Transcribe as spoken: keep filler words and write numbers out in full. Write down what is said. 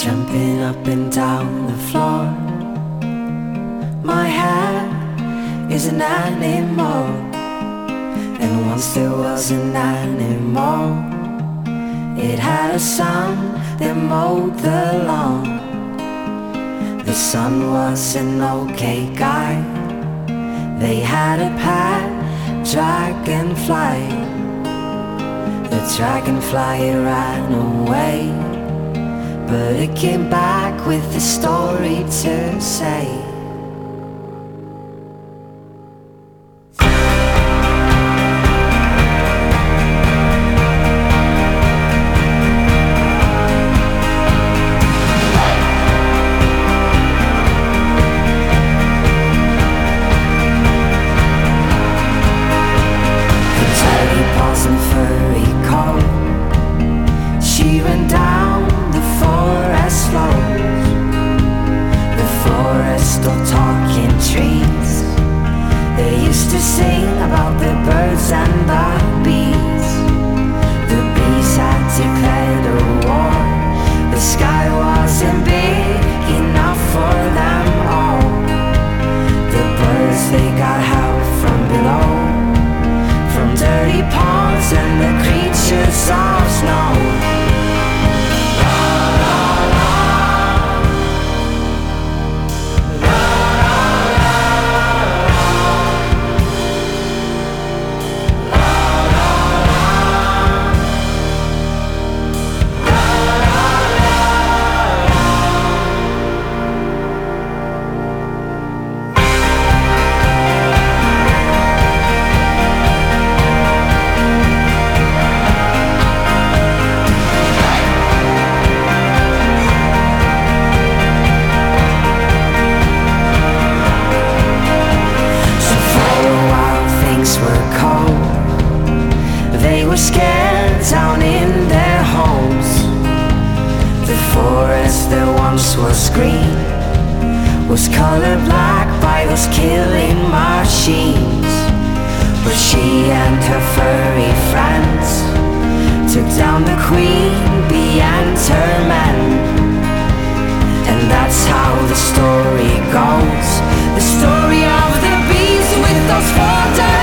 jumping up and down the floor. My hair is an animal, and once there was an animal. It had a son that mowed the lawn. The son was an okay guy. They had a pet dragonfly. The dragonfly ran away, but it came back with a story to say. Was green, was colored black by those killing machines. But she and her furry friends took down the queen bee and her men. And that's how the story goes, the story of the bees with those four